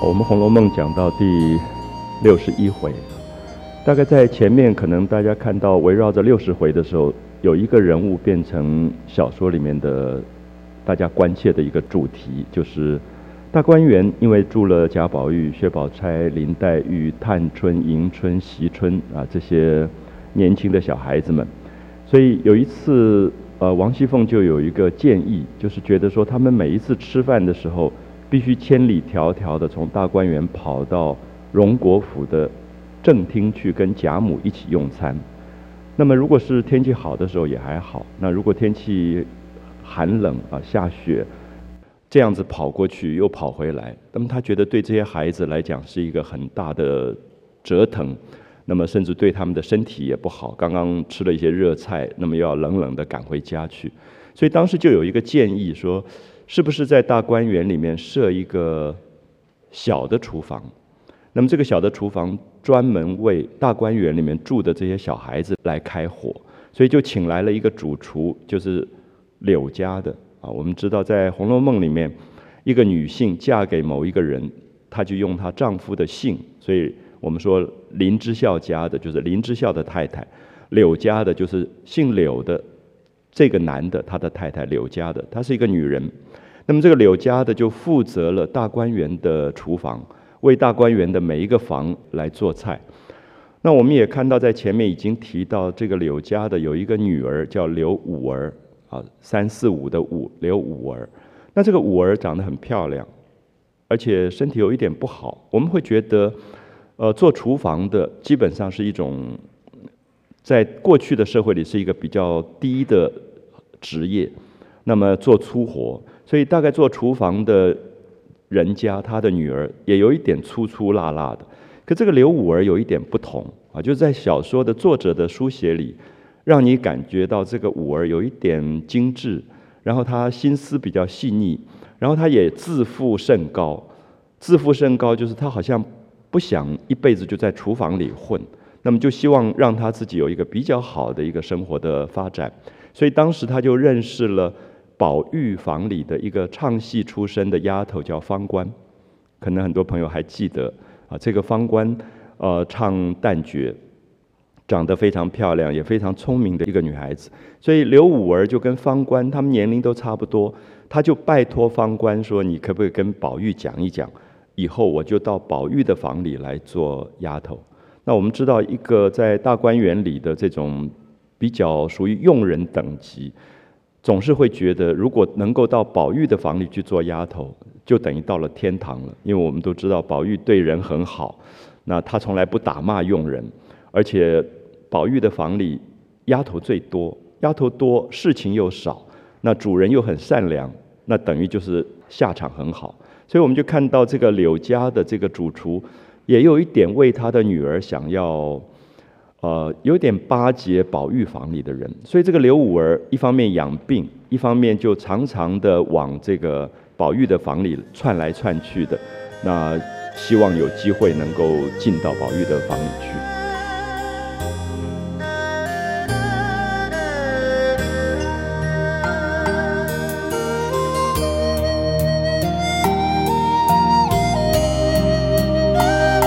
我们《红楼梦》讲到第61回，大概在前面可能大家看到围绕着60回的时候，有一个人物变成小说里面的大家关切的一个主题，就是大观园因为住了贾宝玉、薛宝钗、林黛玉、探春、迎春、惜春这些年轻的小孩子们，所以有一次王熙凤就有一个建议，就是觉得说他们每一次吃饭的时候必须千里迢迢的从大观园跑到荣国府的正厅去跟贾母一起用餐。那么如果是天气好的时候也还好，那如果天气寒冷下雪，这样子跑过去又跑回来，那么他觉得对这些孩子来讲是一个很大的折腾，那么甚至对他们的身体也不好，刚刚吃了一些热菜，那么又要冷冷的赶回家去。所以当时就有一个建议说，是不是在大观园里面设一个小的厨房，那么这个小的厨房专门为大观园里面住的这些小孩子来开火，所以就请来了一个主厨，就是柳家的我们知道在《红楼梦》里面，一个女性嫁给某一个人，她就用她丈夫的姓，所以我们说林之孝家的就是林之孝的太太，柳家的就是姓柳的这个男的他的太太，柳家的她是一个女人。那么这个柳家的就负责了大观园的厨房，为大观园的每一个房来做菜。那我们也看到在前面已经提到，这个柳家的有一个女儿叫柳五儿345的五，柳五儿。那这个五儿长得很漂亮，而且身体有一点不好。我们会觉得做厨房的基本上是一种在过去的社会里是一个比较低的职业，那么做粗活，所以大概做厨房的人家，他的女儿也有一点粗粗辣辣的。可这个柳五儿有一点不同就是在小说的作者的书写里，让你感觉到这个五儿有一点精致，然后他心思比较细腻，然后他也自负甚高。自负甚高就是他好像不想一辈子就在厨房里混，那么就希望让他自己有一个比较好的一个生活的发展。所以当时他就认识了宝玉房里的一个唱戏出身的丫头叫芳官，可能很多朋友还记得这个芳官唱旦角，长得非常漂亮也非常聪明的一个女孩子。所以柳五儿就跟芳官他们年龄都差不多，他就拜托芳官说，你可不可以跟宝玉讲一讲，以后我就到宝玉的房里来做丫头。那我们知道一个在大观园里的这种比较属于佣人等级，总是会觉得如果能够到宝玉的房里去做丫头，就等于到了天堂了。因为我们都知道宝玉对人很好，那他从来不打骂佣人，而且宝玉的房里丫头最多，丫头多事情又少，那主人又很善良，那等于就是下场很好。所以我们就看到这个柳家的这个主厨也有一点为他的女儿想要有点巴结宝玉房里的人。所以这个柳五儿一方面养病，一方面就常常的往这个宝玉的房里窜来窜去的，那希望有机会能够进到宝玉的房里去。